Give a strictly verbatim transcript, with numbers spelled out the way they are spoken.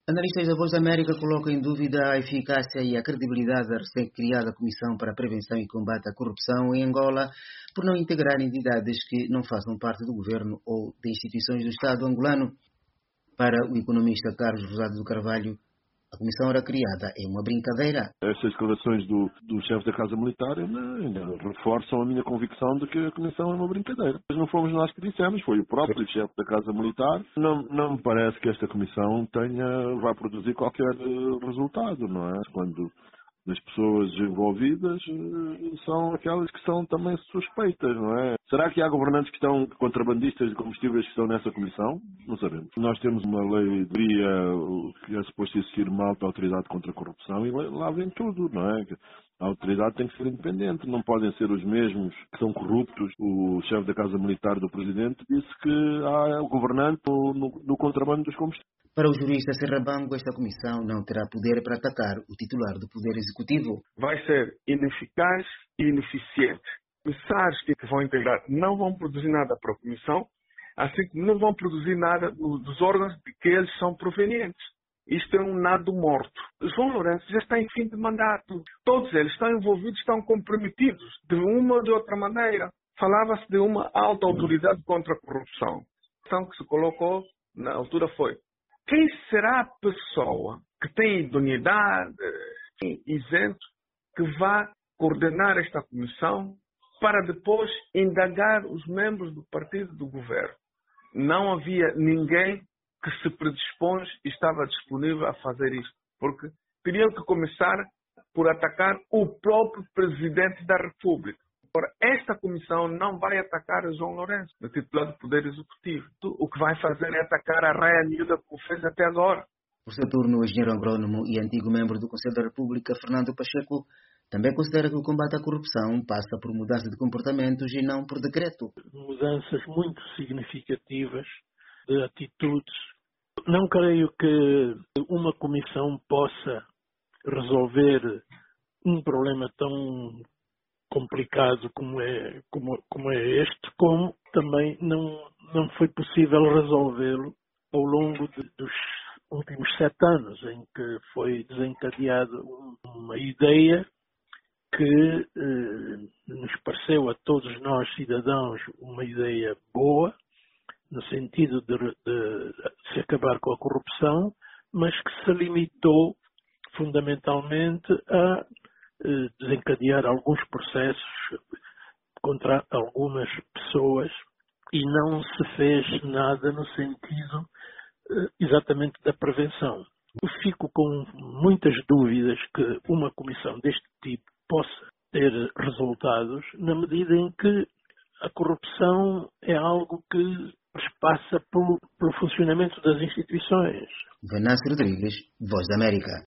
Analistas da Voz da América colocam em dúvida a eficácia e a credibilidade da recém-criada Comissão para a Prevenção e Combate à Corrupção em Angola por não integrar entidades que não façam parte do governo ou de instituições do Estado angolano. Para o economista Carlos Rosado do Carvalho, a comissão era criada é uma brincadeira. Estas declarações do, do chefe da Casa Militar ainda, ainda reforçam a minha convicção de que a comissão é uma brincadeira. Mas não fomos nós que dissemos, foi o próprio chefe da Casa Militar. Não, não me parece que esta comissão tenha, vai produzir qualquer resultado, não é? Quando as pessoas envolvidas são aquelas que são também suspeitas, não é? Será que há governantes que estão, contrabandistas de combustíveis que estão nessa comissão? Não sabemos. Nós temos uma lei, diria, que é suposto existir uma alta autoridade contra a corrupção e lá vem tudo, não é? A autoridade tem que ser independente, não podem ser os mesmos que são corruptos. O chefe da Casa Militar do Presidente disse que há o governante no, no, no contrabando dos combustíveis. Para o jurista Serrabango, esta comissão não terá poder para atacar o titular do Poder Executivo. Vai ser ineficaz e ineficiente. Comissários que vão integrar não vão produzir nada para a comissão, assim como não vão produzir nada dos órgãos de que eles são provenientes. Isto é um nado morto. João Lourenço já está em fim de mandato. Todos eles estão envolvidos, estão comprometidos de uma ou de outra maneira. Falava-se de uma alta autoridade contra a corrupção. A questão que se colocou na altura foi: quem será a pessoa que tem idoneidade, isento, que vá coordenar esta comissão para depois indagar os membros do partido do governo? Não havia ninguém que se predispôs e estava disponível a fazer isto, porque teriam que começar por atacar o próprio Presidente da República. Ora, esta comissão não vai atacar João Lourenço, no titular do Poder Executivo. O que vai fazer é atacar a raia miúda como fez até agora. Por seu turno, o engenheiro agrónomo e antigo membro do Conselho da República, Fernando Pacheco, também considera que o combate à corrupção passa por mudança de comportamentos e não por decreto. Mudanças muito significativas de atitudes. Não creio que uma comissão possa resolver um problema tão complicado como é, como, como é este, como também não, não foi possível resolvê-lo ao longo de, dos últimos sete anos, em que foi desencadeada uma ideia que eh, nos pareceu a todos nós cidadãos uma ideia boa, no sentido de, de, de se acabar com a corrupção, mas que se limitou fundamentalmente a eh, desencadear alguns processos contra algumas pessoas e não se fez nada no sentido eh, exatamente da prevenção. Eu fico com muitas dúvidas que uma comissão deste tipo possa ter resultados na medida em que a corrupção é algo que passa pelo, pelo funcionamento das instituições. Venâncio Rodrigues, Voz da América.